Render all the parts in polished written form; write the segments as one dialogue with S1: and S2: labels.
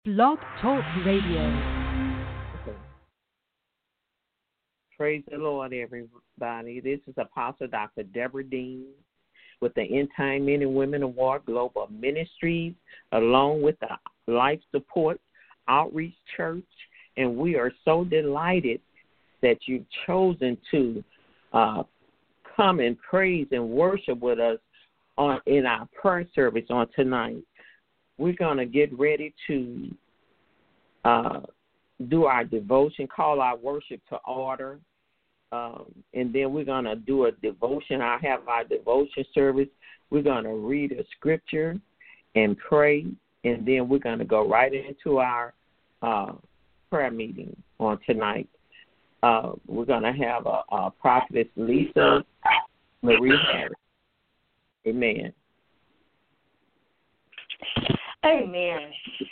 S1: Blog Talk Radio.
S2: Praise the Lord, everybody. This is Apostle Dr. Deborah Dean with the End Time Men and Women Award Global Ministries, along with the Life Support Outreach Church. And we are so delighted that you've chosen to come and praise and worship with us in our prayer service on tonight. We're going to get ready to do our devotion, call our worship to order, and then we're going to do a devotion. I have our devotion service. We're going to read a scripture and pray, and then we're going to go right into our prayer meeting on tonight. We're going to have a prophetess, Lisa Marie Harris. Amen.
S3: Amen.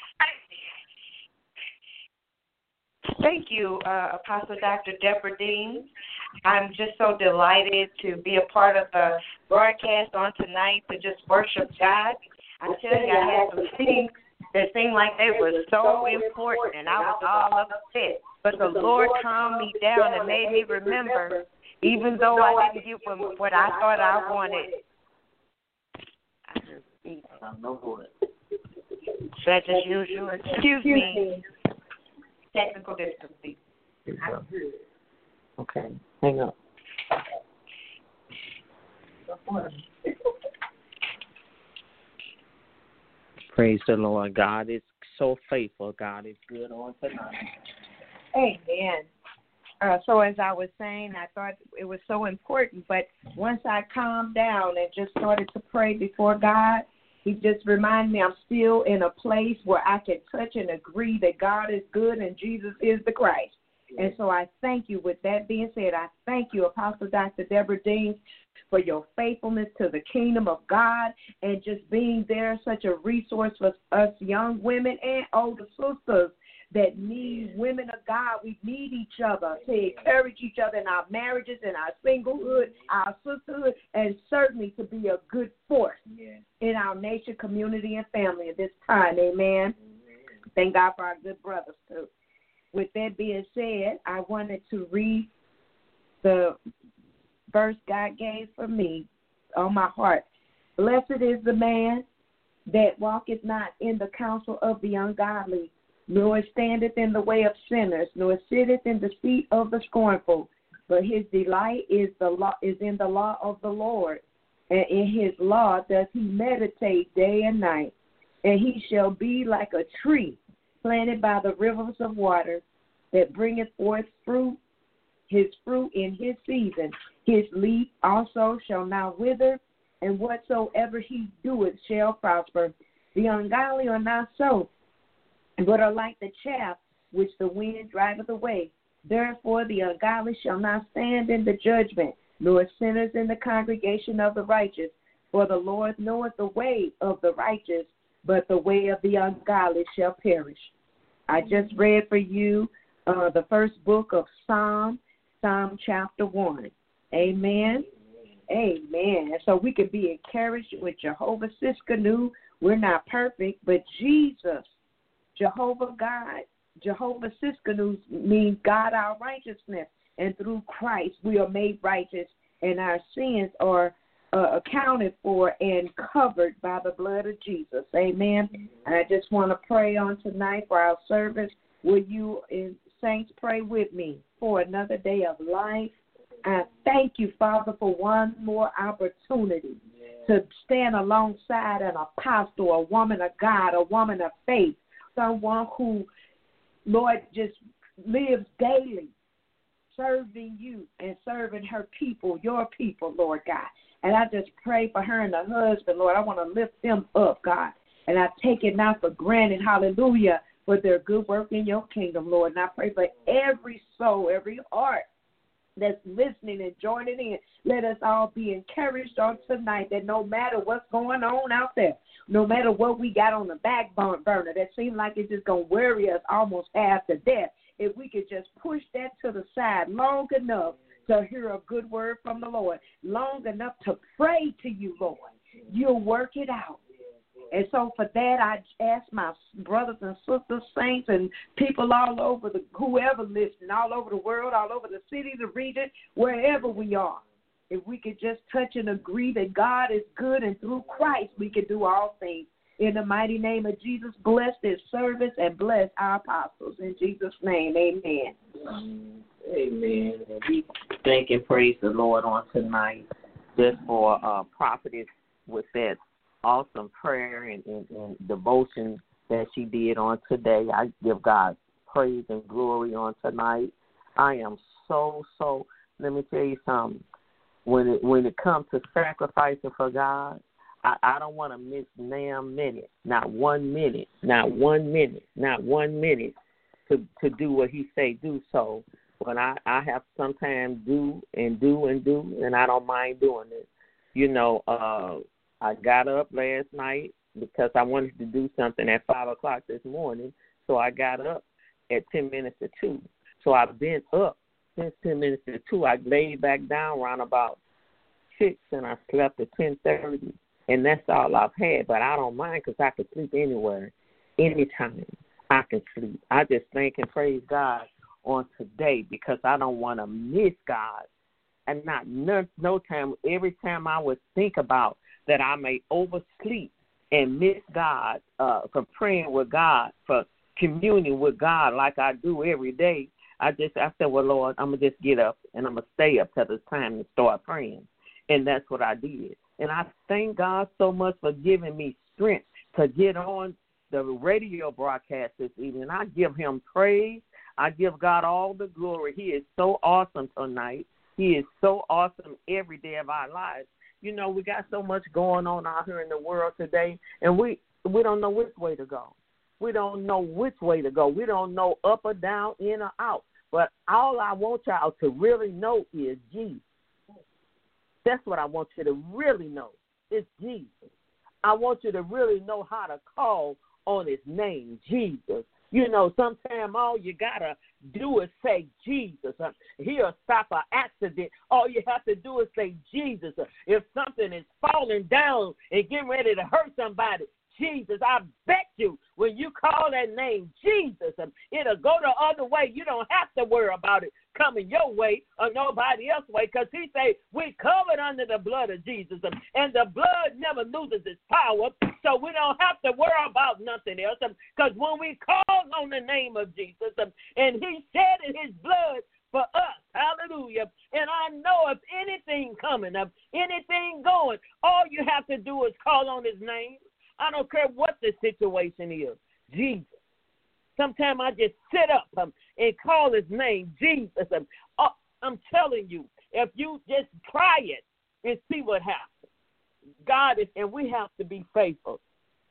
S3: Thank you, Apostle Dr. Deborah Dean. I'm just so delighted to be a part of the broadcast on tonight to just worship God. I tell you, I had some things that seemed like they were so important, and I was all upset. But the Lord calmed me down and made me remember, even though I didn't get what I thought I wanted. Such as usual. Excuse me. Technical difficulty.
S2: Okay, hang up. Praise the Lord. God is so faithful. God is good on tonight.
S3: Amen. So as I was saying, I thought it was so important, but once I calmed down and just started to pray before God, He just reminded me I'm still in a place where I can touch and agree that God is good and Jesus is the Christ. And so I thank you. With that being said, I thank you, Apostle Dr. Deborah Dean, for your faithfulness to the kingdom of God and just being there, such a resource for us young women and older sisters that need women of God. We need each other to encourage each other in our marriages, in our singlehood, our sisterhood, and certainly to be a good force in our nation, community, and family at this time. Amen. Thank God for our good brothers, too. With that being said, I wanted to read the verse God gave for me on my heart. Blessed is the man that walketh not in the counsel of the ungodly, nor standeth in the way of sinners, nor sitteth in the seat of the scornful. But his delight is in the law of the Lord, and in his law does he meditate day and night. And he shall be like a tree planted by the rivers of water, that bringeth forth his fruit in his season. His leaf also shall not wither, and whatsoever he doeth shall prosper. The ungodly are not so, but are like the chaff which the wind driveth away. Therefore the ungodly shall not stand in the judgment, nor sinners in the congregation of the righteous. For the Lord knoweth the way of the righteous, but the way of the ungodly shall perish. I just read for you the first book of Psalm chapter 1. Amen. Amen. So we can be encouraged with Jehovah Siskanu. We're not perfect, but Jesus, Jehovah God, Jehovah Siskanu means God our righteousness. And through Christ we are made righteous, and our sins are accounted for and covered by the blood of Jesus. Amen. And I just want to pray on tonight for our service. Will you, saints, pray with me for another day of life? I thank you, Father, for one more opportunity to stand alongside an apostle, a woman of God, a woman of faith, someone who, Lord, just lives daily serving you and serving her people, your people, Lord God. And I just pray for her and her husband, Lord. I want to lift them up, God. And I take it not for granted, hallelujah, for their good work in your kingdom, Lord. And I pray for every soul, every heart that's listening and joining in. Let us all be encouraged on tonight that no matter what's going on out there, no matter what we got on the back burner that seems like it's just going to worry us almost half to death, if we could just push that to the side long enough to hear a good word from the Lord, long enough to pray to you, Lord, you'll work it out. And so for that, I ask my brothers and sisters, saints, and people all over, whoever listening, all over the world, all over the city, the region, wherever we are, if we could just touch and agree that God is good and through Christ we can do all things. In the mighty name of Jesus, bless this service and bless our apostles. In Jesus' name, amen.
S2: Amen. And we thank and praise the Lord on tonight just for prophetess with that awesome prayer and devotion that she did on today. I give God praise and glory on tonight. I am so, let me tell you something. When it comes to sacrificing for God, I don't want to miss damn minute, not 1 minute, not 1 minute, not 1 minute to do what he say do. So when I have sometimes do, and I don't mind doing it. You know, I got up last night because I wanted to do something at 5 o'clock this morning, so I got up at 10 minutes to 2. So I've been up since 10 minutes to 2. I laid back down around about 6, and I slept at 10:30. And that's all I've had, but I don't mind because I can sleep anywhere, anytime I can sleep. I just thank and praise God on today because I don't want to miss God. And not no time, every time I would think about that I may oversleep and miss God from praying with God, for communing with God like I do every day, I said, well, Lord, I'm going to just get up and I'm going to stay up till it's time to start praying. And that's what I did. And I thank God so much for giving me strength to get on the radio broadcast this evening. I give him praise. I give God all the glory. He is so awesome tonight. He is so awesome every day of our lives. You know, we got so much going on out here in the world today, and we don't know which way to go. We don't know which way to go. We don't know up or down, in or out. But all I want y'all to really know is Jesus. That's what I want you to really know. It's Jesus. I want you to really know how to call on his name, Jesus. You know, sometimes all you got to do is say Jesus. He'll stop an accident. All you have to do is say Jesus. If something is falling down and getting ready to hurt somebody, Jesus, I bet you when you call that name Jesus, it'll go the other way. You don't have to worry about it coming your way or nobody else's way, because he say we covered under the blood of Jesus, and the blood never loses its power, so we don't have to worry about nothing else, because when we call on the name of Jesus, and he shed his blood for us, hallelujah, and I know if anything coming up, anything going, all you have to do is call on his name. I don't care what the situation is, Jesus. Sometimes I just sit up and call his name, Jesus. I'm telling you, if you just try it and see what happens. God is, and we have to be faithful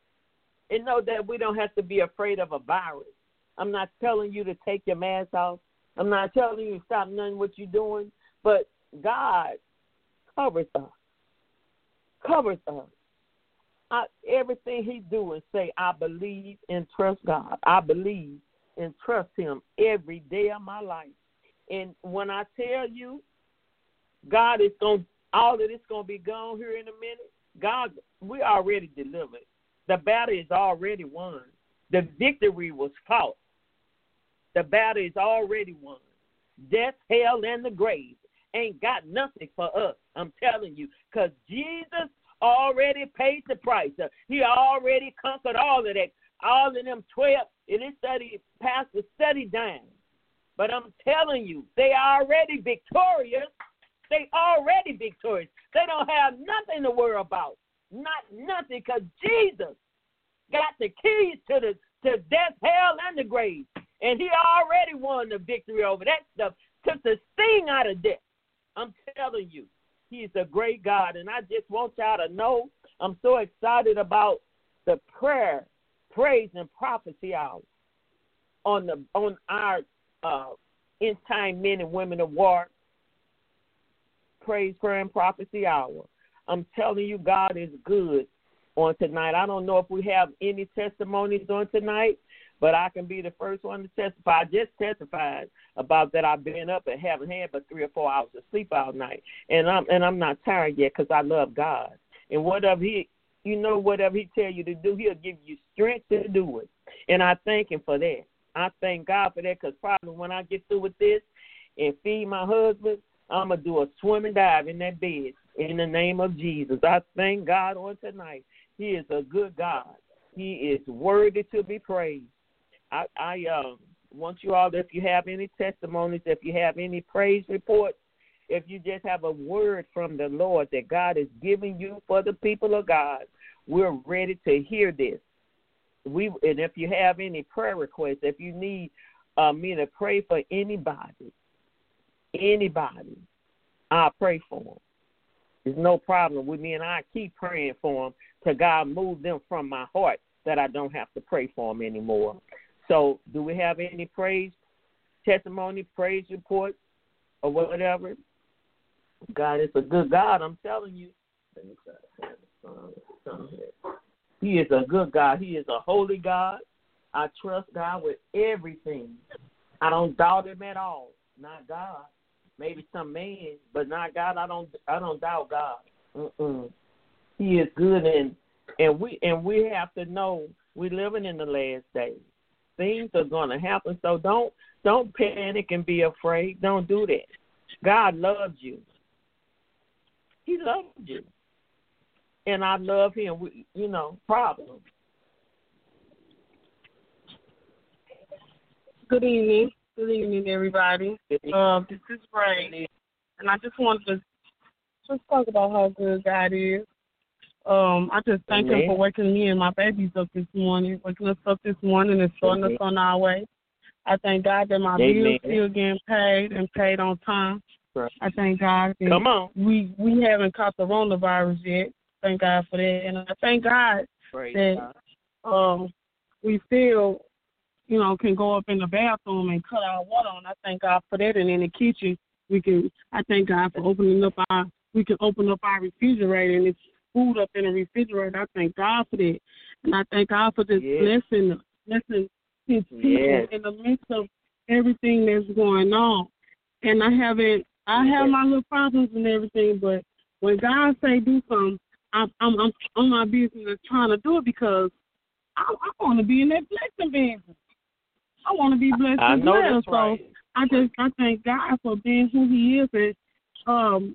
S2: and know that we don't have to be afraid of a virus. I'm not telling you to take your mask off. I'm not telling you to stop none what you're doing, but God covers us. Covers us. Everything he do and say, I believe and trust God. I believe and trust him every day of my life. And when I tell you, God is going, all of this going to be gone here in a minute. God, we already delivered. The battle is already won. The victory was fought. The battle is already won. Death, hell, and the grave ain't got nothing for us. I'm telling you, because Jesus already paid the price. He already conquered all of that. All of them 12, and it passed the study down. But I'm telling you, they are already victorious. They already victorious. They don't have nothing to worry about. Not nothing, because Jesus got the keys to death, hell, and the grave. And he already won the victory over that stuff. Took the sting out of death. I'm telling you. He's a great God, and I just want y'all to know I'm so excited about the prayer, praise, and prophecy hour on our End Time Men and Women of War praise, prayer, and prophecy hour. I'm telling you, God is good on tonight. I don't know if we have any testimonies on tonight, but I can be the first one to testify. I just testified about that I've been up and haven't had but 3 or 4 hours of sleep all night. And I'm not tired yet because I love God. And whatever he You know whatever he tell you to do, he'll give you strength to do it. And I thank him for that. I thank God for that, because probably when I get through with this and feed my husband, I'm going to do a swim and dive in that bed in the name of Jesus. I thank God on tonight. He is a good God. He is worthy to be praised. I want you all, if you have any testimonies, if you have any praise reports, if you just have a word from the Lord that God is giving you for the people of God, we're ready to hear this. And if you have any prayer requests, if you need me to pray for anybody, I'll pray for them. There's no problem with me, and I keep praying for them till God move them from my heart that I don't have to pray for them anymore. So do we have any praise, testimony, praise reports, or whatever? God is a good God, I'm telling you. He is a good God. He is a holy God. I trust God with everything. I don't doubt him at all. Not God. Maybe some man, but not God. I don't doubt God. He is good, and we have to know we're living in the last days. Things are going to happen, so don't panic and be afraid. Don't do that. God loves you. He loves you. And I love him. Problem.
S4: Good evening. Good evening, everybody. This is Ray. And I just wanted to just talk about how good God is. I just thank him for waking me and my babies up this morning, waking us up this morning and starting us on our way. I thank God that my bills still getting paid and paid on time. Right. I thank God that we haven't caught the coronavirus yet. Thank God for that. And I thank God that we still, can go up in the bathroom and cut our water on. I thank God for that. And in the kitchen, I thank God for opening up we can open up our refrigerator and it's food up in the refrigerator. I thank God for that. And I thank God for this blessing his people in the midst of everything that's going on. And I have my little problems and everything, but when God say do something, I'm on my business trying to do it because I want to be in that blessing business. I want to be blessed as well. So right. I thank God for being who he is and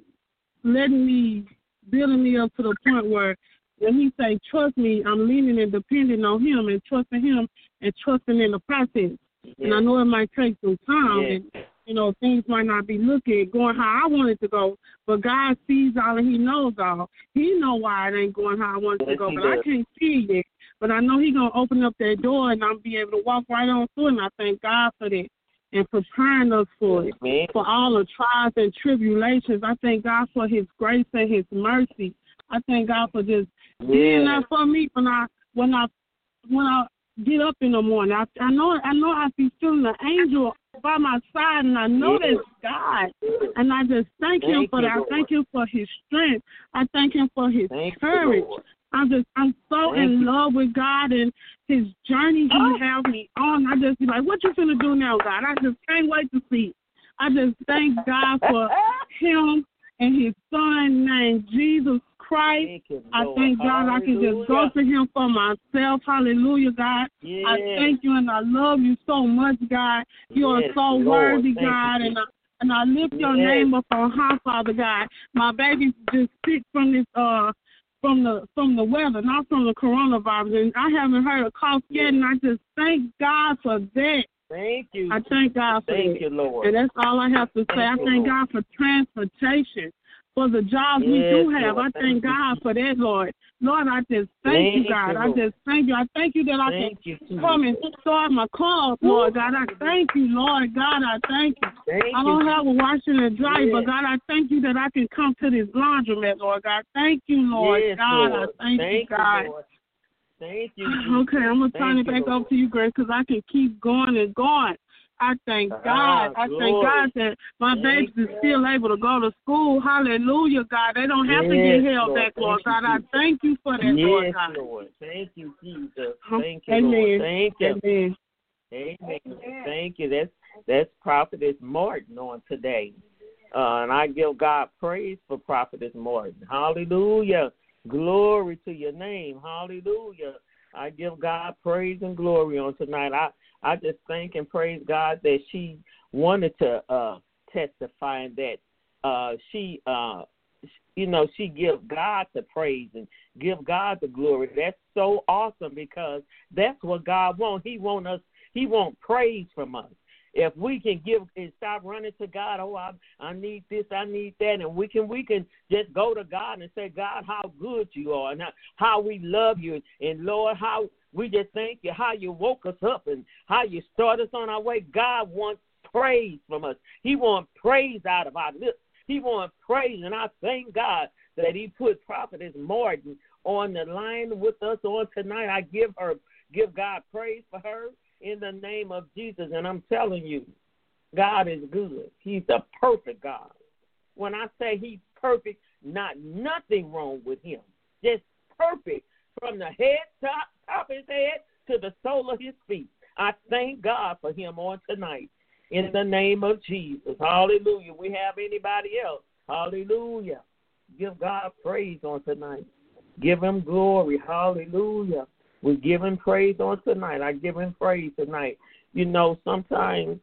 S4: building me up to the point where when he say trust me, I'm leaning and depending on him and trusting him and trusting in the process. Yeah. And I know it might take some time and things might not be going how I want it to go, but God sees all and he knows all. He know why it ain't going how I want it to go, but I can't see it. But I know he's going to open up that door and I'll be able to walk right on through it, and I thank God for that and preparing us for it, for all the trials and tribulations. I thank God for his grace and his mercy. I thank God for just being there for me when I get up in the morning. I know I be feeling an angel by my side, and I know that's God. And I just thank him for that. I thank him for his strength. I thank him for his courage. I'm so in love with God and his journey he has me on. I just be like, what you finna do now, God? I just can't wait to see it. I just thank God for him and his son named Jesus Christ. I thank God I can just go to him for myself. Hallelujah, God. Yes. I thank you and I love you so much, God. You are so worthy, God. And I lift your name up on high, Father God. My baby's just sick from this from the weather, not from the coronavirus. And I haven't heard a cough yet, and I just thank God for that.
S2: Thank you.
S4: I thank God for that.
S2: Thank you, Lord.
S4: And that's all I have to say. I thank God for transportation, for the jobs we do have.
S2: Lord.
S4: I thank God for that, Lord. Lord, I just thank you, God. I just thank you. I thank you that I can come and start my car, Lord God. I thank you, Lord God. I thank you. I don't have a washing and dry, but God, I thank you that I can come to this laundromat, Lord God. Thank you, Lord God.
S2: Lord.
S4: I thank you, God.
S2: Lord. Thank you.
S4: Okay, I'm going to turn it back over to you, Grace, because I can keep going and going. I thank God. I thank God that my babies is still able to go to school. Hallelujah, God. They don't have to get held back, Lord God. I thank you for that, Lord God.
S2: Lord. Thank you, Jesus. Thank you,
S4: Amen.
S2: Lord. Thank you.
S4: Amen.
S2: Amen. Thank you. That's Prophetess Martin on today. And I give God praise for Prophetess Martin. Hallelujah. Glory to your name. Hallelujah. I give God praise and glory on tonight. I just thank and praise God that she wanted to testify and that she give God the praise and give God the glory. That's so awesome because that's what God wants. He wants praise from us. If we can give and stop running to God, I need this, I need that, and we can just go to God and say, God, how good you are and how we love you. And Lord, how we just thank you, how you woke us up and how you started us on our way. God wants praise from us. He wants praise out of our lips. He wants praise, and I thank God that he put Prophetess Martin on the line with us on tonight. I give God praise for her in the name of Jesus, and I'm telling you, God is good. He's a perfect God. When I say he's perfect, nothing wrong with him. Just perfect from the top of his head to the sole of his feet. I thank God for him on tonight in the name of Jesus. Hallelujah. We have anybody else? Hallelujah. Give God praise on tonight. Give him glory. Hallelujah. We give him praise on tonight. I give him praise tonight. Sometimes,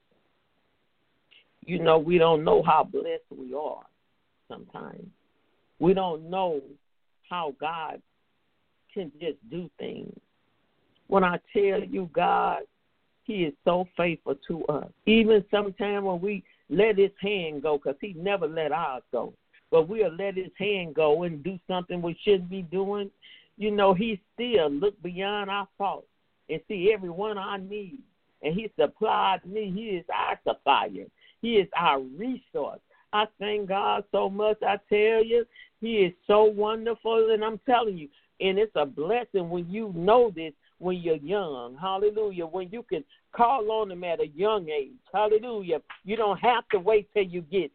S2: we don't know how blessed we are sometimes. We don't know how God can just do things. When I tell you God, he is so faithful to us. Even sometimes when we let his hand go, because he never let ours go, but we'll let his hand go and do something we shouldn't be doing. He still look beyond our faults and see every one of our needs. And he supplies me. He is our supplier. He is our resource. I thank God so much. I tell you, he is so wonderful. And I'm telling you, and it's a blessing when you know this when you're young. Hallelujah. When you can call on him at a young age. Hallelujah. You don't have to wait till you get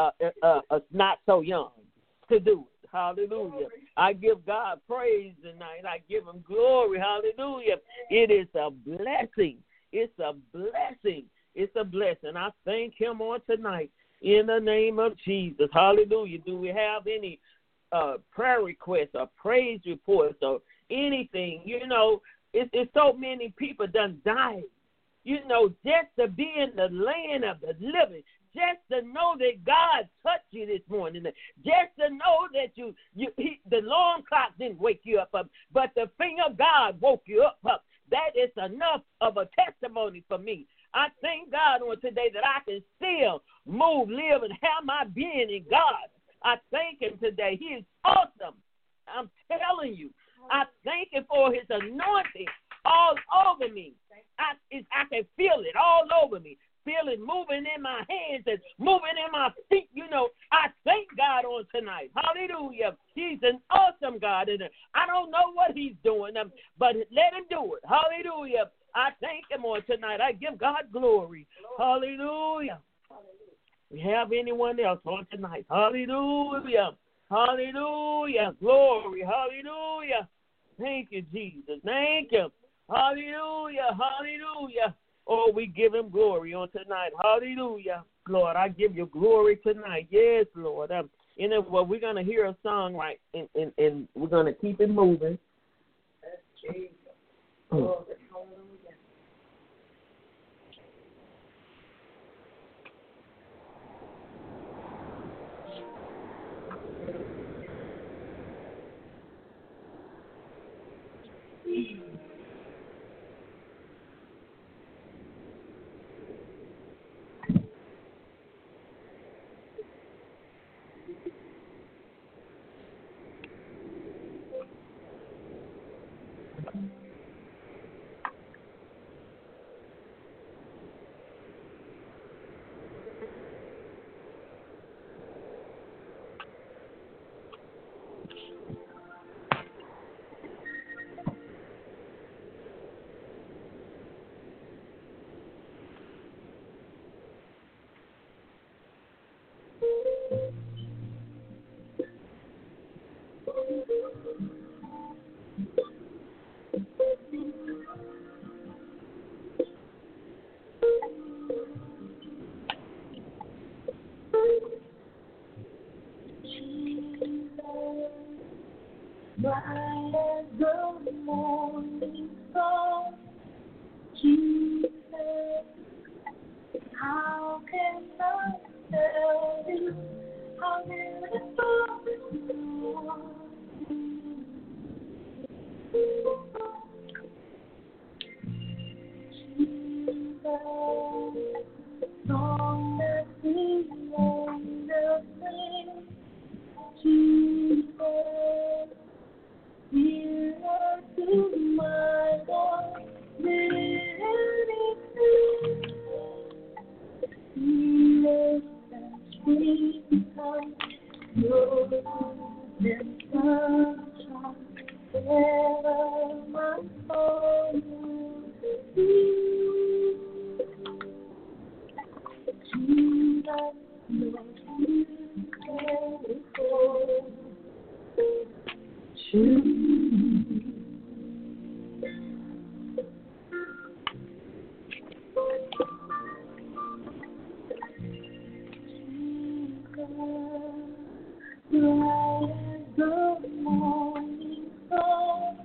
S2: not so young to do it. Hallelujah. I give God praise tonight. I give him glory. Hallelujah. It is a blessing. It's a blessing. It's a blessing. I thank him on tonight in the name of Jesus. Hallelujah. Do we have any prayer requests or praise reports or anything? It's so many people done died. Just to be in the land of the living. Just to know that God touched you this morning. Just to know that the alarm clock didn't wake you up, but the finger of God woke you up. That is enough of a testimony for me. I thank God on today that I can still move, live, and have my being in God. I thank him today. He is awesome. I'm telling you. I thank him for his anointing all over me. I can feel it all over me. Feel it moving in my hands and moving in my feet. I thank God on tonight. Hallelujah. He's an awesome God. And I don't know what he's doing, but let him do it. Hallelujah. I thank him on tonight. I give God glory. Hallelujah. We have anyone else on tonight? Hallelujah. Hallelujah. Glory. Hallelujah. Thank you, Jesus. Thank you. Hallelujah. Hallelujah. Oh, we give him glory on tonight. Hallelujah. Lord, I give you glory tonight. Yes, Lord. We're going to hear a song, right, and we're going to keep it moving. That's Jesus. Hallelujah.
S5: song that we wonder sing. Jesus, hear us to my God, Jesus, we become your sunshine, wherever my soul will be. Jesus, your beautiful. The morning star,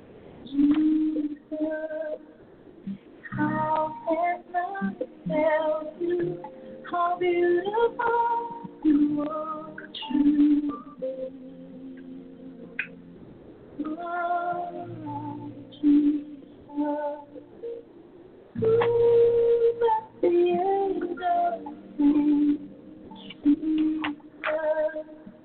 S5: Jesus, how can I tell you how beautiful you are to me? Oh, Jesus, let the angels sing, Jesus.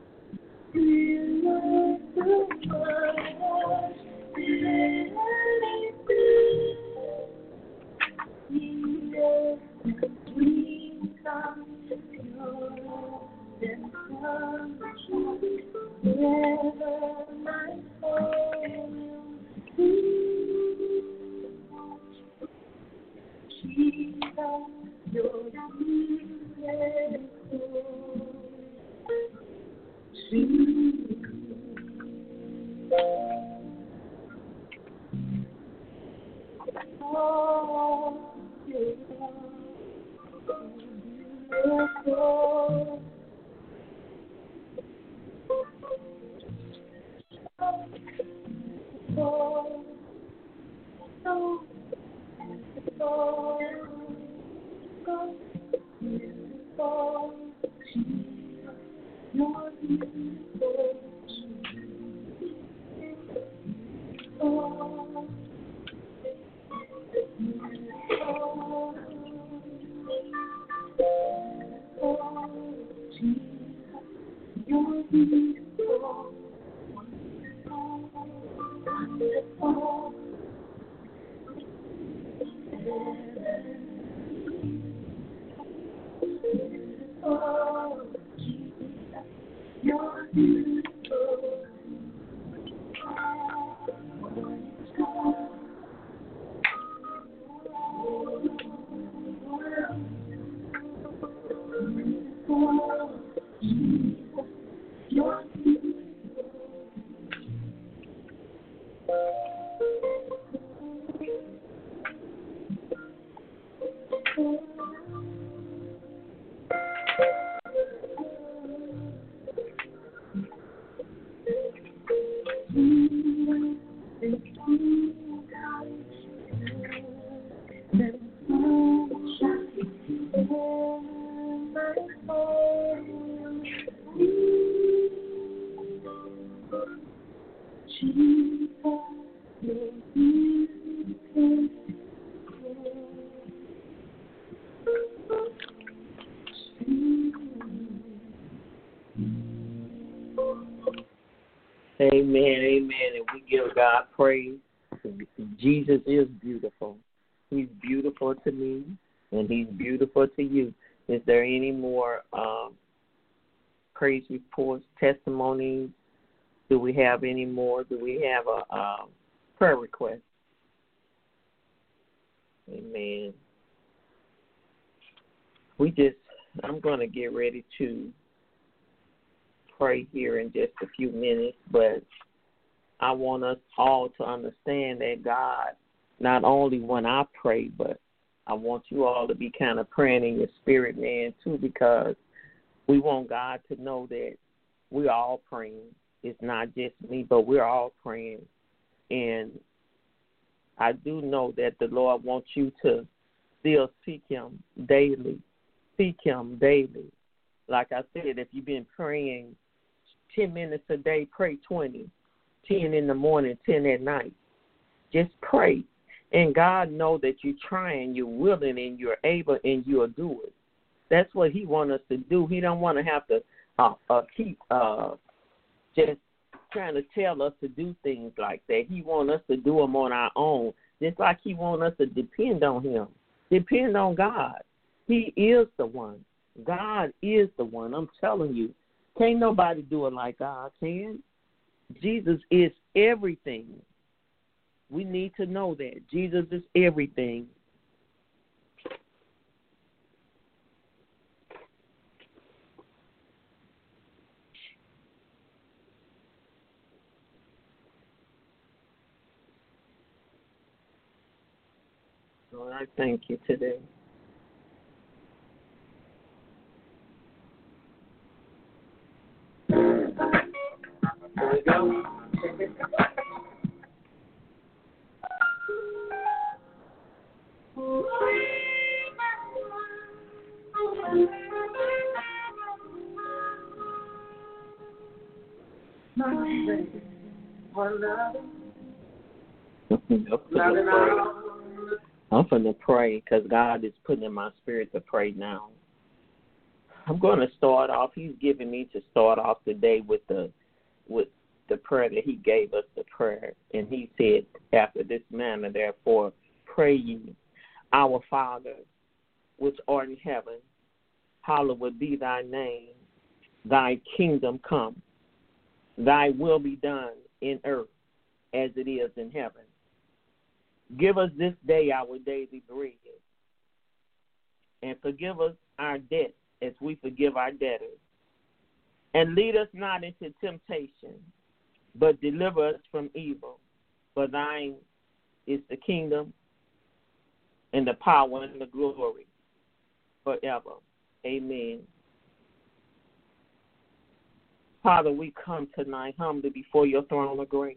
S2: Amen, amen. And we give God praise. Jesus is beautiful. He's beautiful to me, and he's beautiful to you. Is there any more praise reports, testimonies? Do we have any more? Do we have a prayer request? Amen. I'm going to get ready to pray here in just a few minutes, but I want us all to understand that God, not only when I pray, but I want you all to be kind of praying in your spirit, man, too, because we want God to know that we're all praying. It's not just me, but we're all praying. And I do know that the Lord wants you to still seek him daily. Seek him daily. Like I said, if you've been praying 10 minutes a day, pray 20. 10 in the morning, 10 at night. Just pray. And God knows that you're trying, you're willing, and you're able, and you'll do it. That's what he wants us to do. He don't want to have to keep just trying to tell us to do things like that. He wants us to do them on our own, just like he wants us to depend on him. Depend on God. He is the one. God is the one. I'm telling you. Can't nobody do it like God can. Jesus is everything. We need to know that. Jesus is everything. Lord, I thank you today. Here we go. I'm going to pray because God is putting in my spirit to pray now. I'm going to start off. He's giving me to start off today with the prayer that he gave us, the prayer. And he said, after this manner, therefore, pray ye, our Father, which art in heaven, hallowed be thy name. Thy kingdom come. Thy will be done in earth as it is in heaven. Give us this day our daily bread, and forgive us our debts as we forgive our debtors. And lead us not into temptation, but deliver us from evil. For thine is the kingdom and the power and the glory forever. Amen. Father, we come tonight humbly before your throne of grace.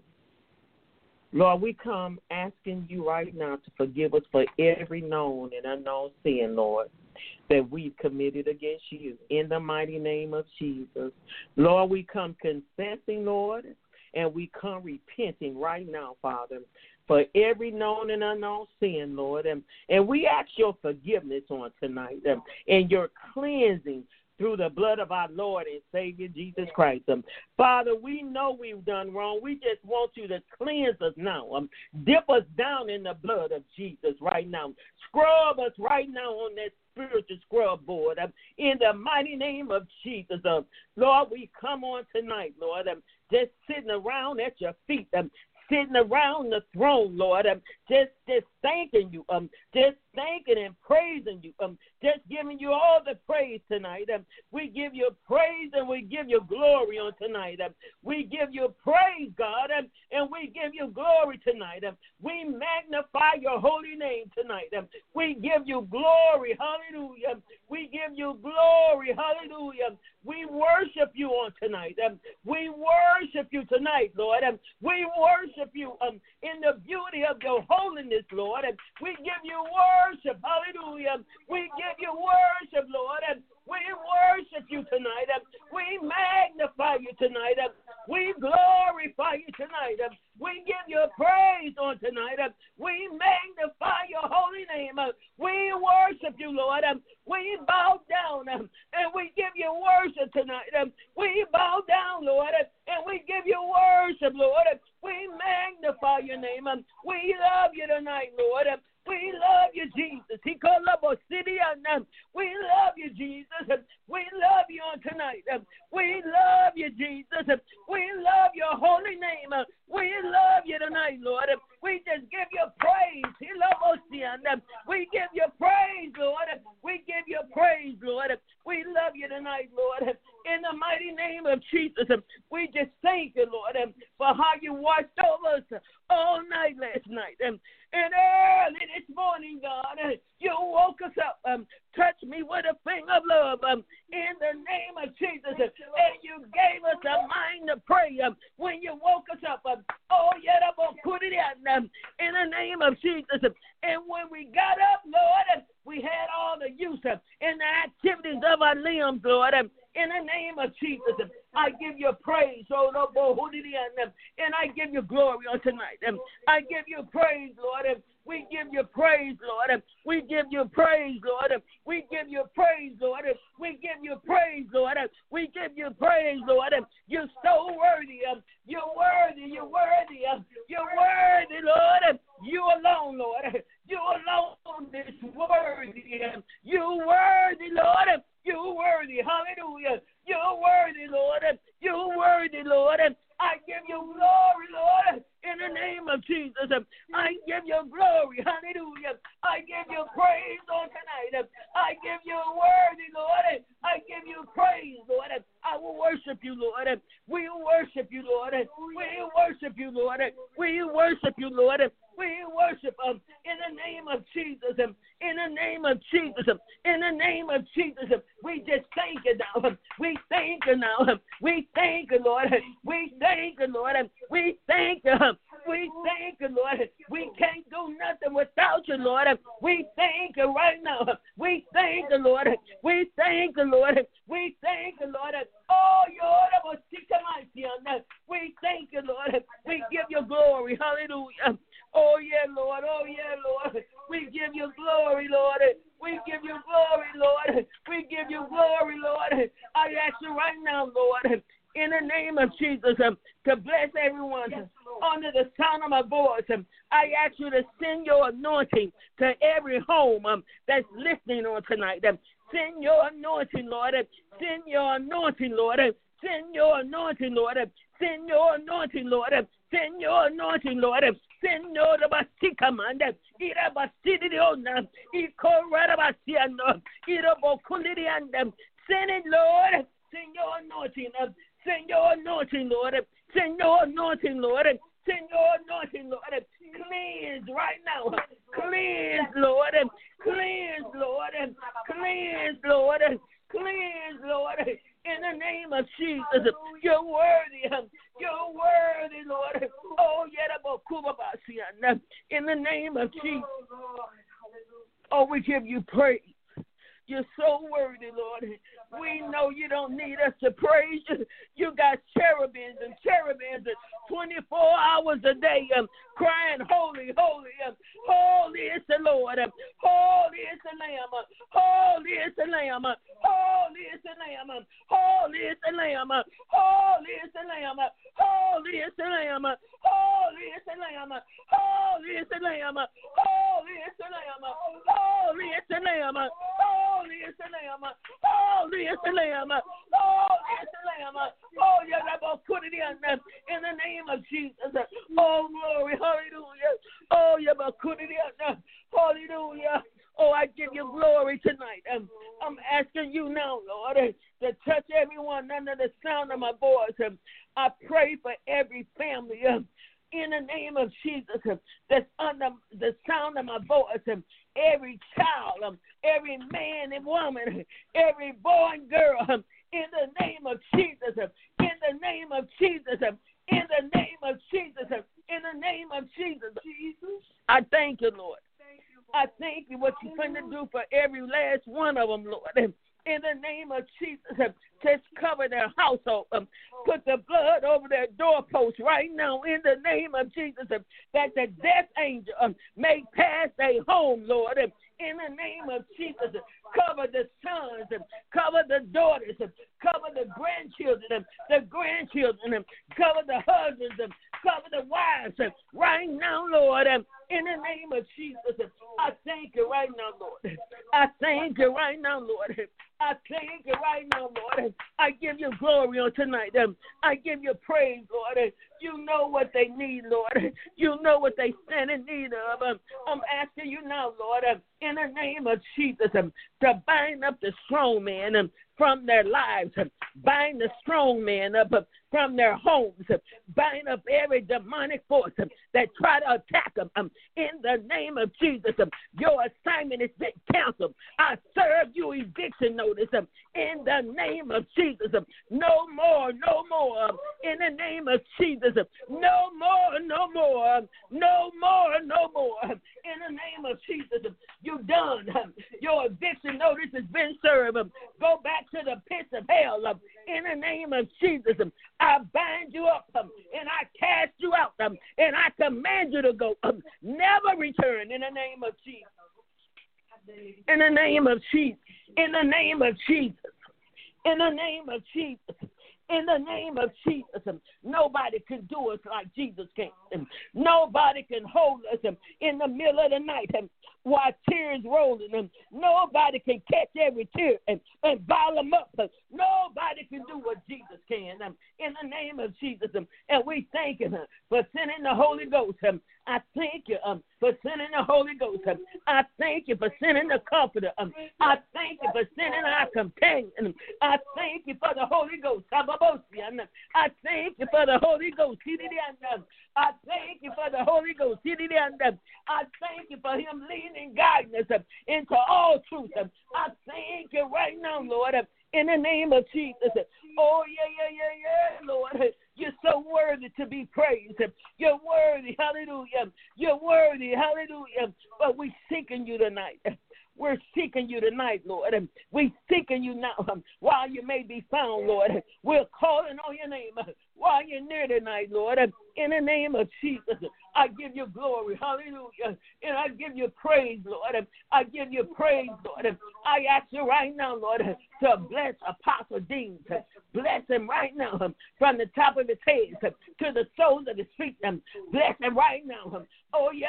S2: Lord, we come asking you right now to forgive us for every known and unknown sin, Lord, that we've committed against you in the mighty name of Jesus. Lord, we come confessing, Lord, and we come repenting right now, Father, for every known and unknown sin, Lord. And we ask your forgiveness on tonight and your cleansing through the blood of our Lord and Savior, Jesus Christ. Father, we know we've done wrong. We just want you to cleanse us now. Dip us down in the blood of Jesus right now. Scrub us right now on that spiritual scrub board. In the mighty name of Jesus. Lord, we come on tonight, Lord, just sitting around at your feet, sitting around the throne, Lord, just thanking you, just thanking and praising you, just giving you all the praise tonight. We give you praise and we give you glory on tonight. We give you praise, God, and we give you glory tonight. We magnify your holy name tonight. We give you glory, hallelujah. We give you glory, hallelujah. We worship you on tonight. We worship you tonight, Lord. We worship you in the beauty of your holiness, Lord. We give you worship, hallelujah. We give you worship, Lord. We worship you tonight. We magnify you tonight. We glorify you tonight. We give you praise on tonight. We magnify your holy name. We worship you, Lord. We bow down and we give you worship tonight. We bow down, Lord, and we give you worship, Lord. We magnify your name. We love you tonight, Lord. We love you, Jesus. He called up a city and we love you, Jesus. We love you on tonight. We love you, Jesus. We love your holy name. We love you tonight, Lord. We just give you praise. He loves us, and we give you praise, Lord. We give you praise, Lord. We love you tonight, Lord. In the mighty name of Jesus, we just thank you, Lord, for how you watched over us all night last night. And early this morning, God, you woke us up. Touch me with a finger of love in the name of Jesus. And you gave us a mind to pray when you woke us up. Oh, yeah, I'm going to put it out in the name of Jesus. And when we got up, Lord, we had all the use and the activities of our limbs, Lord, in the name of Jesus.
S6: I give you praise, oh Lord, and I give you glory on tonight. I give you praise, Lord. We give you praise, Lord. We give you praise, Lord. We give you praise, Lord. We give you praise, Lord. We give you praise, Lord. You're so worthy. You're worthy. You're worthy. You're worthy, Lord. You alone, Lord. You alone is worthy. You're worthy, Lord. You're worthy. Hallelujah. You're worthy, Lord. You're worthy, Lord. I give you glory, Lord, in the name of Jesus. I give you glory. Hallelujah. I give you praise on tonight. I give you worthy, Lord. I give you praise, Lord. I will worship you, Lord. We worship you, Lord. We worship you, Lord. We worship you, Lord. We worship in the name of Jesus. In the name of Jesus. In the name of Jesus. We just thank you now. We thank you now. We thank you, Lord. We thank you, Lord. We thank you. We thank you, Lord. We can't do nothing without you, Lord. We thank you right now. We thank you, Lord. We thank you, Lord. We thank you, Lord. Oh, you're we thank you, Lord. We give you glory. Hallelujah. Oh, yeah, Lord. Oh, yeah, Lord. We give you glory, Lord. We give you glory, Lord. We give you glory, Lord. I ask you right now, Lord, in the name of Jesus, to bless everyone under the sound of my voice. I ask you to send your anointing to every home that's listening on tonight. Send your anointing, Lord. Send your anointing, Lord. Send your anointing, Lord. Send your anointing, Lord. Send your anointing, Lord. Send your Basicamanda, Ira Basidiona, Ikorabasiano, Ira Bokulidianda. Send it, Lord. Send your anointing. Send your anointing, Lord. Send your anointing, Lord. Send your anointing, Lord. Cleanse right now. Cleanse, Lord. Cleanse, Lord. Cleanse, Lord. Cleanse, Lord. In the name of Jesus, you're worthy. You're worthy, Lord. Oh, in the name of Jesus. Oh, we give you praise. You're so worthy, Lord. We know you don't need us to praise you. You got cherubims and 24 hours a day crying, holy, holy, holy is the Lord. Holy is the Lamb. Holy is the Lamb. Holy is the Lamb. Holy is the Lamb. Holy is the Lamb. Holy is the Lamb. Holy is the Lamb. Holy is the Lamb. Holy is the Lamb. Holy is the Lamb. Holy is the Lamb. Holy is the Lamb. Holy is the Lamb. Oh, yeah, in the name of Jesus. Oh, glory. Hallelujah. Oh, yeah, hallelujah. Oh, I give you glory tonight. I'm asking you now, Lord, to touch everyone under the sound of my voice. I pray for every family in the name of Jesus that's under the sound of my voice. Every child, every man and woman, every boy and girl, in the name of Jesus, in the name of Jesus, in the name of Jesus, in the name of Jesus. I thank you, Lord. I thank you what you're going to do for every last one of them, Lord. In the name of Jesus, just cover their household. Put the blood over their doorposts right now in the name of Jesus, that the death angel may pass their home, Lord. In the name of Jesus, cover the sons, cover the daughters, cover the grandchildren, cover the husbands, cover the wives right now, Lord. In the name of Jesus, I thank you right now, Lord. I thank you right now, Lord. I thank you right now, Lord. I give you glory on tonight. I give you praise, Lord. You know what they need, Lord. You know what they stand in need of. I'm asking you now, Lord, in the name of Jesus, to bind up the strong man from their lives, bind the strong man up from their homes, bind up every demonic force that try to attack them. In the name of Jesus, your assignment has been canceled. I serve you eviction notice in the name of Jesus. No more, no more. In the name of Jesus, no more, no more, no more, no more. In the name of Jesus, you're done. Your eviction notice has been served. Go back to the pits of hell. In the name of Jesus, I bind you up and I cast you out and I command you to go. Never return in the name of Jesus. In the name of Jesus. In the name of Jesus. In the name of Jesus. In the name of Jesus, nobody can do us like Jesus can. Nobody can hold us in the middle of the night while tears rolling. Nobody can catch every tear and bottle them up. Nobody can do what Jesus can. In the name of Jesus, and we thank Him for sending the Holy Ghost. I thank you for sending the Holy Ghost. I thank you for sending the Comforter. I thank you for sending our companion. I thank you for the Holy Ghost. I thank you for the Holy Ghost. I thank you for the Holy Ghost. I thank you for Him leading and guiding us into all truth. I thank you right now, Lord, in the name of Jesus. Oh, yeah, Lord. You're so worthy to be praised. You're worthy, hallelujah. You're worthy, hallelujah. But we're seeking you tonight. We're seeking you tonight, Lord. We're seeking you now while you may be found, Lord. We're calling on your name while you're near tonight, Lord. In the name of Jesus, I give you glory, hallelujah. And I give you praise, Lord. I give you praise, Lord. I ask you right now, Lord, to bless Apostle Dean. Bless him right now from the top of his head to the soles of his feet. Bless him right now. Oh, yeah,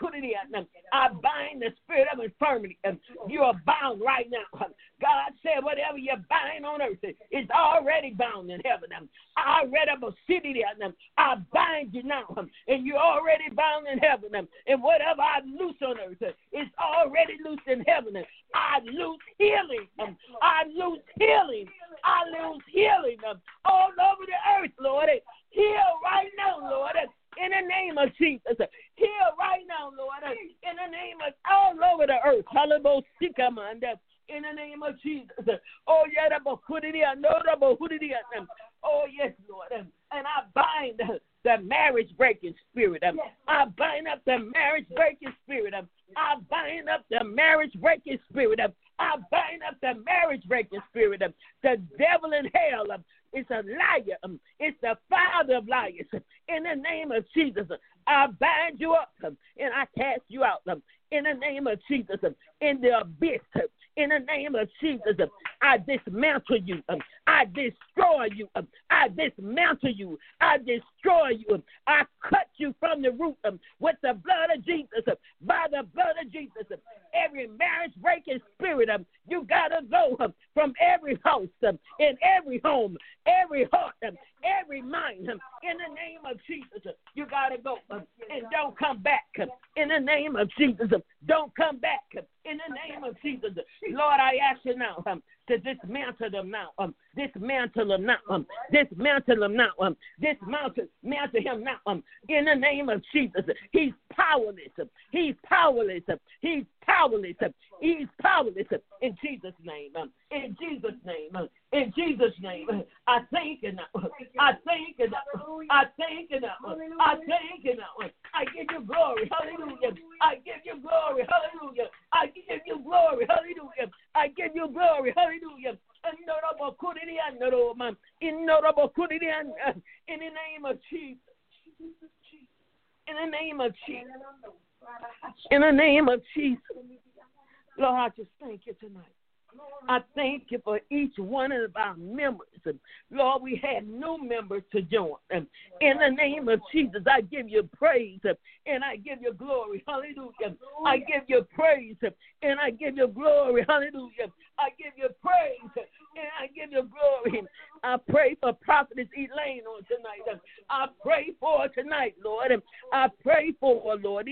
S6: I bind the spirit of infirmity. You are bound right now. God said whatever you bind on earth is already bound in heaven. I read about city there. I bind you now, and you're already bound in heaven. And whatever I loose on earth is already loose in heaven. I loose healing. I loose healing. I loose healing all over the earth, Lord. Heal right now, Lord. In the name of Jesus. Heal right now, Lord. In the name of all over the earth. Hallelujah. In the name of Jesus. Oh, yeah. Oh, yes, Lord. And I bind the marriage breaking spirit. I bind up the marriage breaking spirit. I bind up the marriage breaking spirit. I bind up the marriage breaking spirit. The devil in hell is a liar. It's the father of liars. In the name of Jesus, I bind you up and I cast you out. In the name of Jesus, in the abyss. In the name of Jesus, I dismantle you. I destroy you. I dismantle you. I destroy you. I cut you from the root with the blood of Jesus. By the blood of Jesus, every marriage breaking spirit, you got to go from every house, in every home, every heart, every mind. In the name of Jesus, you got to go and don't come back. In the name of Jesus, don't come back. In the name of Jesus, Lord, I ask you now to dismantle them now. Dismantle them now. Dismantle them now. Dismantle him now. In the name of Jesus, he's powerless. He's powerless. He's powerless. He's powerless. In Jesus' name. In Jesus' name. In Jesus' name. I thank you now. I thank you now. I thank you now. I thank you now. I give you glory. Hallelujah. I give you glory. Hallelujah. I give you glory. Hallelujah. I give you glory. Hallelujah. In the name of Jesus. In the name of Jesus. In the name of Jesus. Lord, I just thank you tonight. I thank you for each one of our members. Lord, we had new members to join. In the name of Jesus, I give you praise and I give you glory. Hallelujah. I give you praise and I give you glory. Hallelujah. I give you praise and I give you glory. I pray for Prophetess Elaine on tonight. I pray for her tonight, Lord. I pray for her, Lord.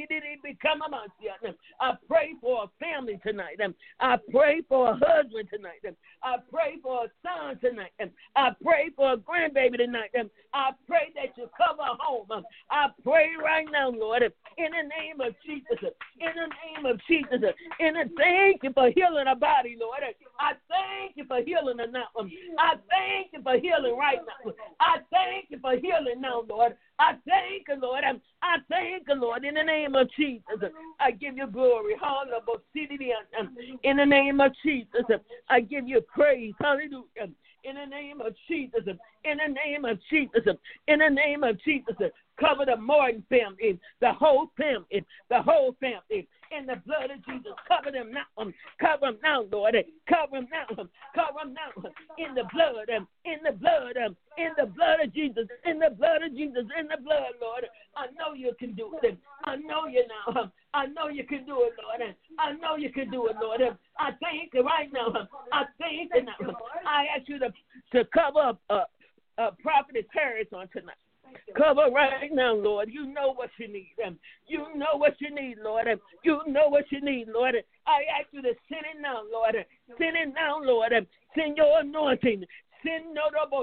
S6: I pray for her family tonight. I pray for her husband tonight. I pray for her son tonight. I pray for her grandbaby tonight. I pray that you cover her home. I pray right now, Lord, in the name of Jesus. In the name of Jesus. And I thank you for healing her body, Lord. I thank you for healing her now. I thank you you for healing right now. I thank you for healing now, Lord. I thank you, Lord. I thank you, Lord. In the name of Jesus, I give you glory. Hallelujah. In the name of Jesus, I give you praise. Hallelujah. In the name of Jesus, in the name of Jesus, in the name of Jesus, cover the Morton family, the whole family, in the blood of Jesus. Cover them now, Lord. Cover them now, in the blood, in the blood of Jesus, in the blood of Jesus, in the blood, Lord. I know you can do it. I know you now. I know you can do it, Lord. I know you can do it, Lord. I thank you right now. I thank you now. I ask you to cover Prophetess Harris on tonight. Cover right now, Lord. You know what you need. You know what you need, Lord. You know what you need, Lord. I ask you to send it now, Lord. Send it now, Lord. Send your anointing. Send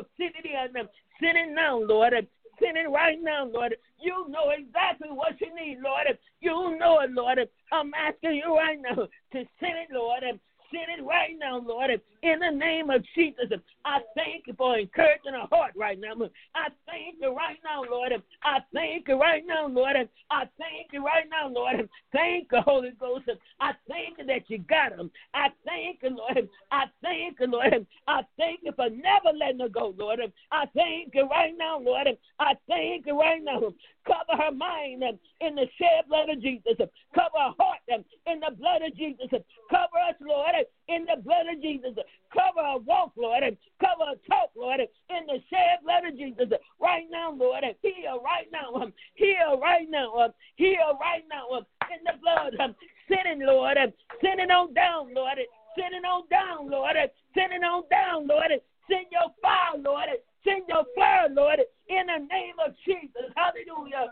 S6: it now, Lord. Send it right now, Lord. You know exactly what you need, Lord. You know it, Lord. I'm asking you right now to send it, Lord. Send it right now, Lord. In the name of Jesus, I thank you for encouraging her heart right now. I thank you right now, Lord. I thank you right now, Lord. I thank you right now, Lord. Thank you, Holy Ghost. I thank you that you got him. I thank you, Lord. I thank you, Lord. I thank you for never letting her go, Lord. I thank you right now, Lord. I thank you right now. Cover her mind in the shed blood of Jesus. Cover her heart in the blood of Jesus. Cover us, Lord, in the blood of Jesus. Cover her walk, Lord. Cover her talk, Lord, in the shed blood of Jesus. Right now, Lord. Heal right now. Heal right now. Heal right now. In the blood. Send it, Lord. Send it on down, Lord. Send it on down, Lord. Send it on down, Lord. Send your fire, Lord. Send your fire, Lord, in the name of Jesus. Hallelujah.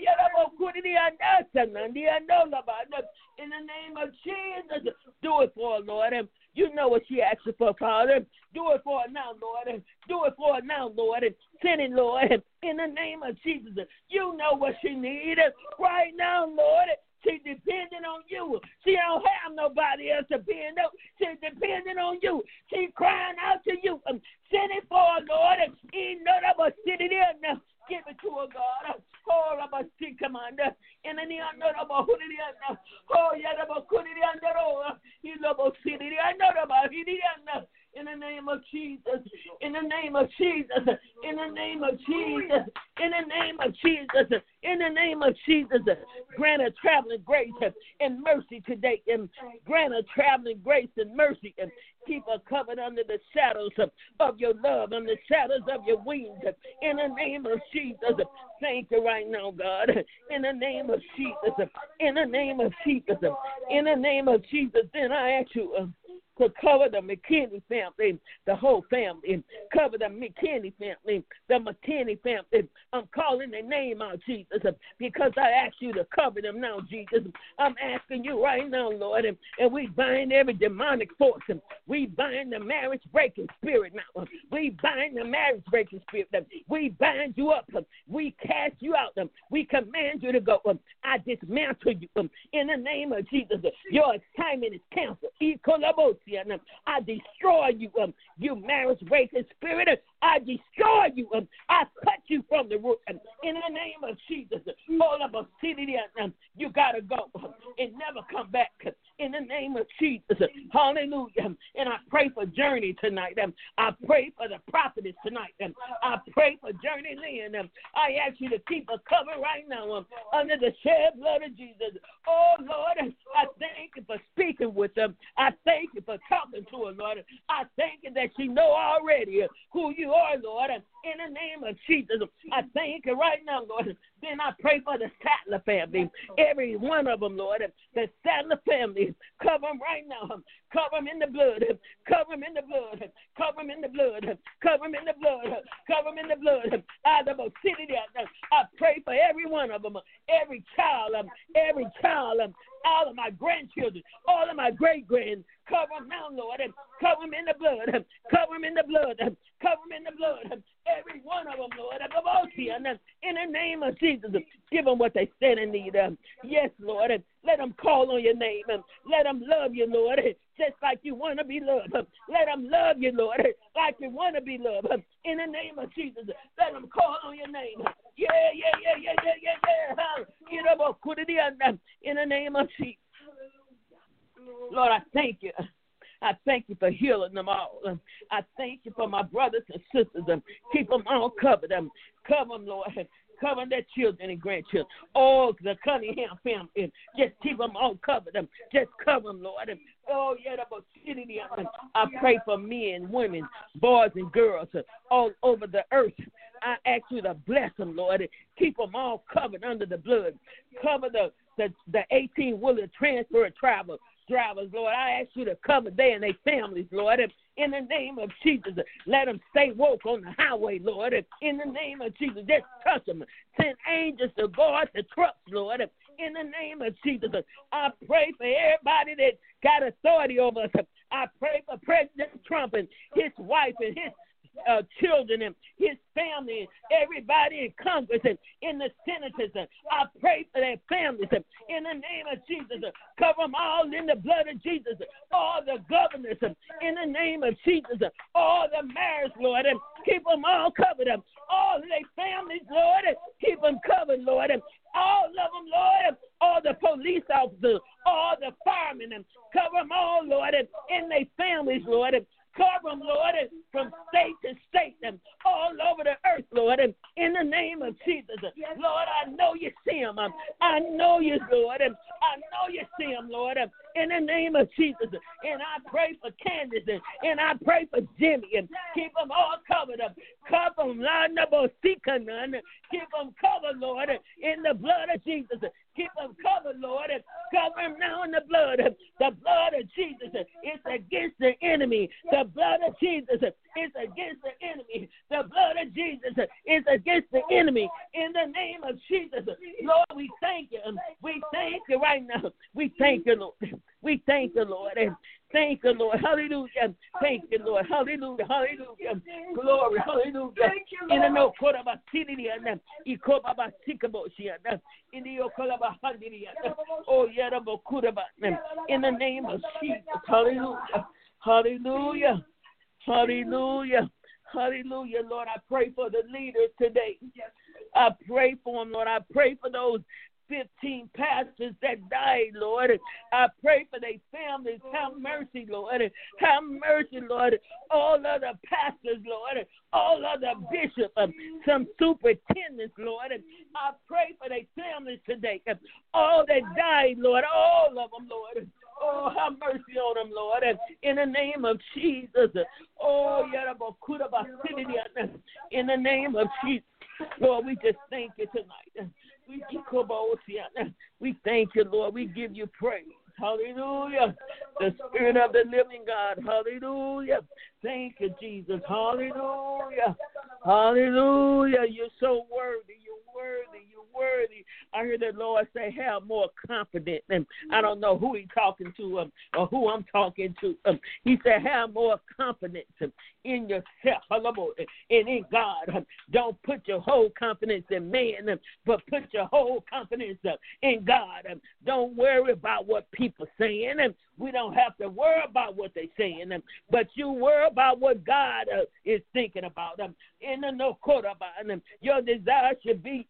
S6: In the name of Jesus, do it for her, Lord. You know what she asked for, Father. Do it for her now, Lord. Do it for her now, Lord. Send it, Lord, in the name of Jesus. You know what she needs right now, Lord. She's depending on you. She don't have nobody else to depend on. She's depending on you. She's crying out to you. Send it for her, Lord. Give it to her, God. Oh, Rabbi, commander. In the name of oh, in the name of Jesus, in the name of Jesus, in the name of Jesus, in the name of Jesus, in the name of Jesus, grant her traveling grace and mercy today, and grant her traveling grace and mercy, and keep her covered under the shadows of your love, under the shadows of your wings, in the name of Jesus. Thank you right now, God, in the name of Jesus, in the name of Jesus, in the name of Jesus. Then I ask you to cover the McKinney family, the whole family. Cover the McKinney family, the McKinney family. I'm calling their name out, Jesus, because I ask you to cover them now, Jesus. I'm asking you right now, Lord, and we bind every demonic force. We bind the marriage-breaking spirit now. We bind the marriage-breaking spirit. We bind you up. We cast you out. We command you to go. I dismantle you in the name of Jesus. Your assignment is canceled. I destroy you, you marriage-breaking spirit. I destroy you. I cut you from the root. In the name of Jesus, all of us, you got to go and never come back. In the name of Jesus, hallelujah. And I pray for Journey tonight. I pray for the prophetess tonight. I pray for Journey Lynn. I ask you to keep her covered right now under the shed blood of Jesus. Oh, Lord, I thank you for speaking with them. I thank you for talking to her, Lord. I thank you that she know already who you are, Lord. In the name of Jesus, I thank you right now, Lord. Then I pray for the Sattler family, every one of them, Lord. The Sattler family, cover them right now. Cover them in the blood. Cover them in the blood. Cover them in the blood. Cover them in the blood. Cover them in the blood. I pray for every one of them, every child, all of my grandchildren, all of my great-grands. Cover them now, Lord. Cover them in the blood. Cover them in the blood. Cover them in the blood. every one of them, Lord. In the name of Jesus, give them what they stand in need of. Yes, Lord. Let them call on your name. Let them love you, Lord, just like you want to be loved. Let them love you, Lord, like you want to be loved. In the name of Jesus, let them call on your name. Yeah. In the name of Jesus. Lord, I thank you. I thank you for healing them all. I thank you for my brothers and sisters. Keep them all covered. Cover them, Lord. Cover their children and grandchildren. All the Cunningham family. Just keep them all covered. Just cover them, Lord. Oh, yeah, I pray for men, women, boys, and girls all over the earth. I ask you to bless them, Lord. Keep them all covered under the blood. Cover the 18-wheeler transfer travel drivers, Lord. I ask you to cover them and their families, Lord. In the name of Jesus, let them stay woke on the highway, Lord. In the name of Jesus, just touch them. Send angels to guard the trucks, Lord. In the name of Jesus, I pray for everybody that got authority over us. I pray for President Trump and his wife and his children and his family and everybody in Congress and in the senators. I pray for their families in the name of Jesus. Cover them all in the blood of Jesus. All the governors in the name of Jesus. All the mayors, Lord, and keep them all covered. All of their families, Lord, keep them covered, Lord. All of them, Lord, all the police officers, all the firemen, cover them all, Lord, in their families, Lord. Cover them, Lord, from state to state, all over the earth, Lord, in the name of Jesus. Lord, I know you see them. I know you, Lord. I know you see them, Lord, in the name of Jesus. And I pray for Candace, and I pray for Jimmy, and keep them all covered up. Cover them, keep them covered, Lord, in the blood of Jesus. Keep them covered, Lord. Cover them now in the blood. The blood of Jesus is against the enemy. The blood of Jesus is against the enemy. The blood of Jesus is against the enemy. In the name of Jesus, Lord, we thank you. We thank you right now. We thank you, Lord. We thank you, Lord. Thank you, Lord. Hallelujah. Thank you, Lord. Hallelujah. Hallelujah. Glory. Hallelujah. In the no koraba siniya ikobaba sikaboshiya in the okolaba handiriya. Oh yarabo kuraba. In the name of Jesus. Hallelujah. Hallelujah. Hallelujah. Hallelujah. Lord, I pray for the leaders today. I pray for them, Lord. I pray for those 15 pastors that died, Lord. I pray for their families. Have mercy, Lord. Have mercy, Lord. All other pastors, Lord. All other bishops, some superintendents, Lord. I pray for their families today. All that died, Lord. All of them, Lord. Oh, have mercy on them, Lord. In the name of Jesus. Oh, in the name of Jesus. Lord, we just thank you tonight. We thank you, Lord. We give you praise. Hallelujah. The Spirit of the living God. Hallelujah. Thank you, Jesus. Hallelujah. Hallelujah. You're so worthy. You're worthy. You're worthy. I heard the Lord say, have more confidence. And I don't know who he's talking to or who I'm talking to. He said, have more confidence in yourself and in God. Don't put your whole confidence in man, but put your whole confidence in God. Don't worry about what people are saying. We don't have to worry about what they're saying, but you worry about what God is thinking about. In the no quarter about your desire should be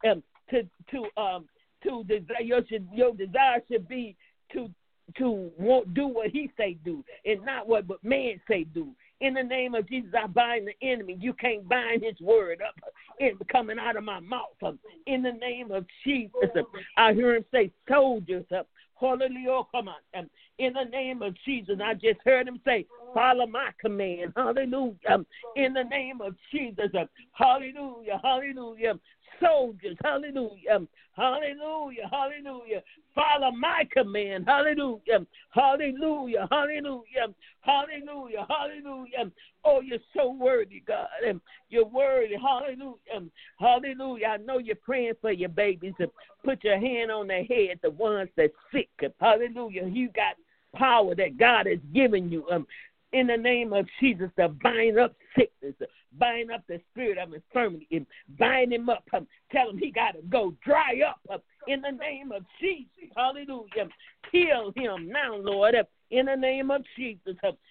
S6: your desire should be to want do what he say do and not what man say do. In the name of Jesus, I bind the enemy. You can't bind his word up coming out of my mouth. In the name of Jesus, I hear him say, soldiers, hallelujah, come on. In the name of Jesus, I just heard him say, follow my command. Hallelujah. In the name of Jesus, hallelujah, hallelujah. Soldiers, hallelujah, hallelujah, hallelujah. Follow my command, hallelujah, hallelujah, hallelujah, hallelujah, hallelujah. Oh, you're so worthy, God. You're worthy, hallelujah, hallelujah. I know you're praying for your babies. Put your hand on their head, the ones that's sick. Hallelujah. You got power that God has given you. In the name of Jesus, to bind up sickness, bind up the spirit of infirmity and bind him up. Tell him he got to go. Dry up in the name of Jesus. Hallelujah. Heal him now, Lord, in the name of Jesus.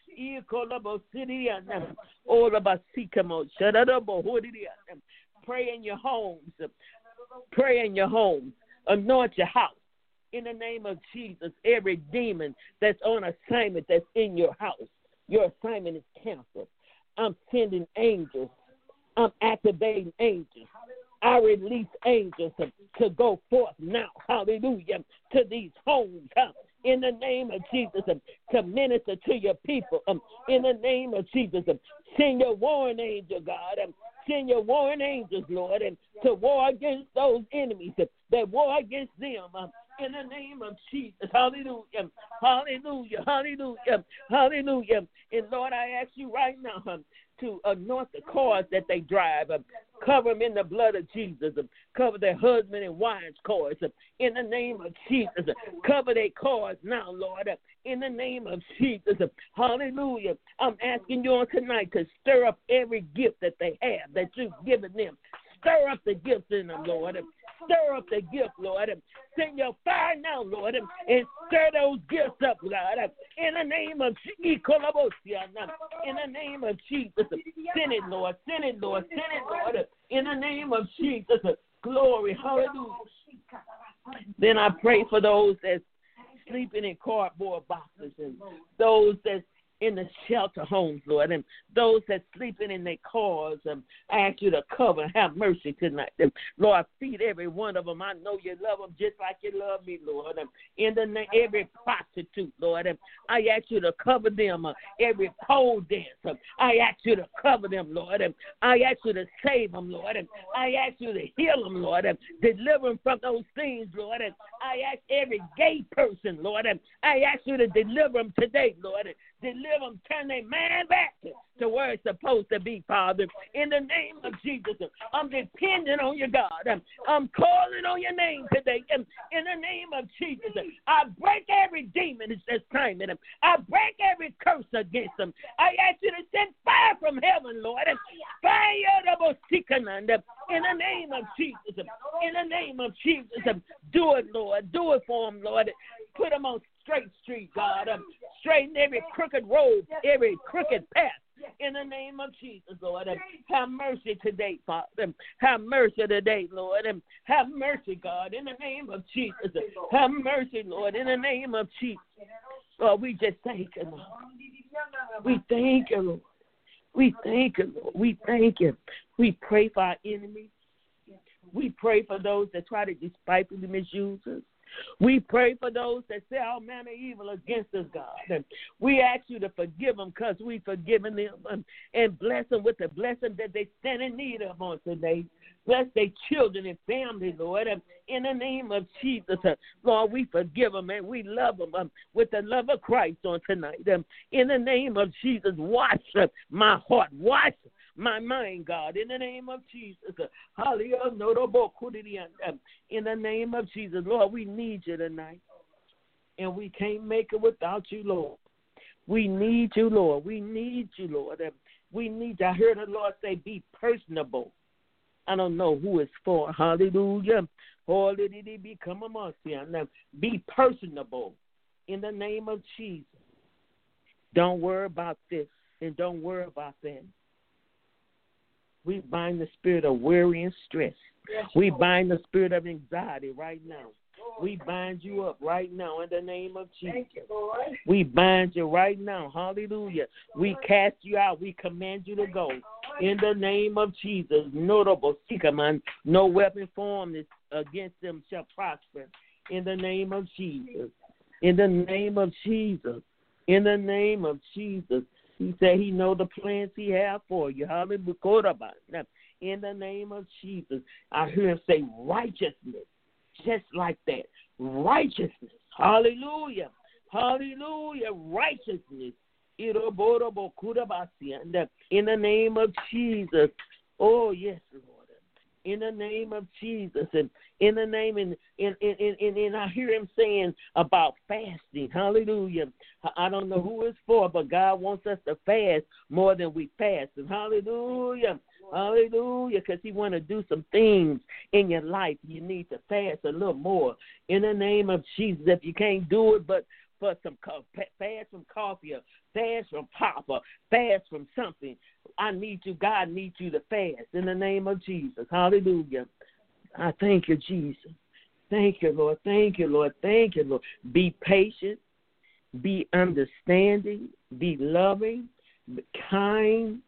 S6: Pray in your homes. Pray in your homes. Anoint your house. In the name of Jesus, every demon that's on assignment that's in your house, your assignment is canceled. I'm sending angels. I'm activating angels. I release angels to go forth now, hallelujah, to these homes, in the name of Jesus, to minister to your people, in the name of Jesus. Send your warring angel, God. Send your warring angels, Lord, to war against those enemies that war against them. In the name of Jesus, hallelujah, hallelujah, hallelujah, hallelujah. And Lord, I ask you right now to anoint the cars that they drive, cover them in the blood of Jesus, cover their husband and wives' cars, in the name of Jesus. Cover their cars now, Lord, in the name of Jesus. Hallelujah. I'm asking you on tonight to stir up every gift that they have, that you've given them. Stir up the gifts in them, Lord. Stir up the gift, Lord. Send your fire now, Lord, and stir those gifts up, God. In the name of Jesus. In the name of Jesus. Send it, Lord. Send it, Lord. Send it, Lord. In the name of Jesus. Glory. Hallelujah. Then I pray for those that's sleeping in cardboard boxes and those that's in the shelter homes, Lord, and those that sleeping in their cars, I ask you to cover and have mercy tonight. Lord, feed every one of them. I know you love them just like you love me, Lord. In the name, every prostitute, Lord, I ask you to cover them. Every pole dancer, I ask you to cover them, Lord. I ask you to save them, Lord. I ask you to heal them, Lord. Deliver them from those things, Lord. I ask every gay person, Lord. I ask you to deliver them today, Lord. Deliver them, turn their mind back to where it's supposed to be, Father. In the name of Jesus, I'm depending on you, God. I'm calling on your name today. In the name of Jesus, I break every demon that's timing them. I break every curse against them. I ask you to send fire from heaven, Lord. Fire in the name of Jesus. In the name of Jesus, do it, Lord. Do it for them, Lord. Put them on straight street, God. Straighten every crooked road, every crooked path. In the name of Jesus, Lord. Have mercy today, Father. Have mercy today, Lord. Have mercy, God. In the name of Jesus. Have mercy, Lord. In the name of Jesus. Lord, we just thank you, Lord. We thank you, Lord. We thank you, Lord. We thank you. We pray for our enemies. We pray for those that try to despitefully misuse us. We pray for those that say all manner of evil against us, God. And we ask you to forgive them because we've forgiven them, and bless them with the blessing that they stand in need of on today. Bless their children and family, Lord. In the name of Jesus, Lord, we forgive them and we love them with the love of Christ on tonight. In the name of Jesus, wash my heart, wash my mind, God, in the name of Jesus. Hallelujah. In the name of Jesus, Lord, we need you tonight. And we can't make it without you, Lord. We need you, Lord. We need you, Lord. We need you. I heard the Lord say, be personable. I don't know who it's for. Hallelujah. Become amongst them. Be personable in the name of Jesus. Don't worry about this and don't worry about that. We bind the spirit of worry and stress. We bind the spirit of anxiety right now. We bind you up right now in the name of Jesus. We bind you right now. Hallelujah. We cast you out. We command you to go. In the name of Jesus. Notable man. No weapon formed against them shall prosper. In the name of Jesus. In the name of Jesus. In the name of Jesus. He said he know the plans he have for you. Hallelujah. In the name of Jesus. I hear him say righteousness. Just like that. Righteousness. Hallelujah. Hallelujah. Righteousness. In the name of Jesus. Oh, yes, Lord. in the name of Jesus. And in the name, and I hear him saying about fasting. Hallelujah. I don't know who it's for, but God wants us to fast more than we fast. And hallelujah. Hallelujah, because he want to do some things in your life. You need to fast a little more. In the name of Jesus, if you can't do it, but for some fast from coffee, or fast from pop, or fast from something, I need you. God needs you to fast in the name of Jesus. Hallelujah. I thank you, Jesus. Thank you, Lord. Thank you, Lord. Thank you, Lord. Be patient. Be understanding. Be loving. Be kind.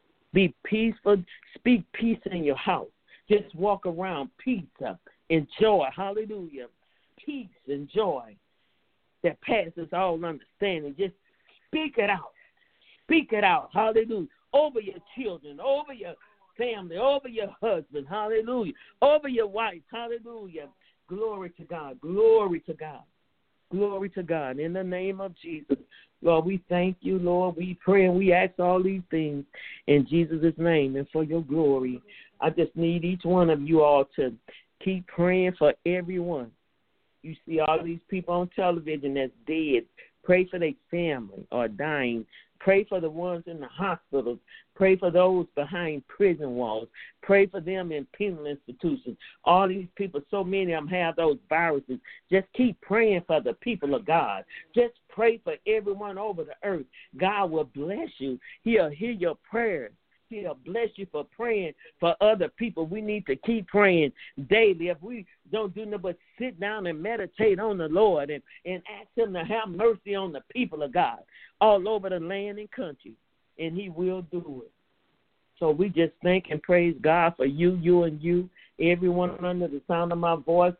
S6: Be peaceful. Speak peace in your house. Just walk around peace and joy. Hallelujah. Peace and joy that passes all understanding. Just speak it out. Speak it out. Hallelujah. Over your children, over your family, over your husband. Hallelujah. Over your wife. Hallelujah. Glory to God. Glory to God. Glory to God. In the name of Jesus. Lord, we thank you, Lord. We pray and we ask all these things in Jesus' name and for your glory. I just need each one of you all to keep praying for everyone. You see all these people on television that's dead. Pray for their family or dying. Pray for the ones in the hospitals. Pray for those behind prison walls. Pray for them in penal institutions. All these people, so many of them have those viruses. Just keep praying for the people of God. Just pray for everyone over the earth. God will bless you. He'll hear your prayers. He'll bless you for praying for other people. We need to keep praying daily. If we don't do nothing but sit down and meditate on the Lord and ask him to have mercy on the people of God all over the land and country, and he will do it. So we just thank and praise God for you and you, everyone under the sound of my voice.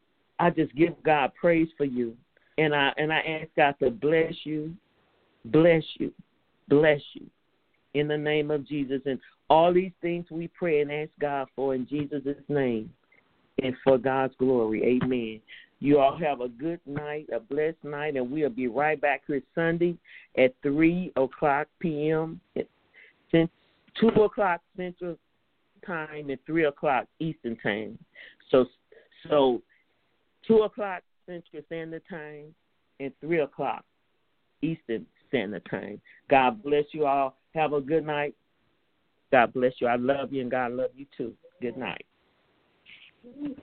S6: I just give God praise for you, and I ask God to bless you, bless you, bless you. In the name of Jesus. And all these things we pray and ask God for in Jesus' name and for God's glory. Amen. You all have a good night, a blessed night, and we'll be right back here Sunday at 3 o'clock p.m., 2 o'clock Central Time, and 3 o'clock Eastern Time. So 2 o'clock Central Standard Time and 3 o'clock Eastern Standard Time. God bless you all. Have a good night. God bless you. I love you, and God love you too. Good night.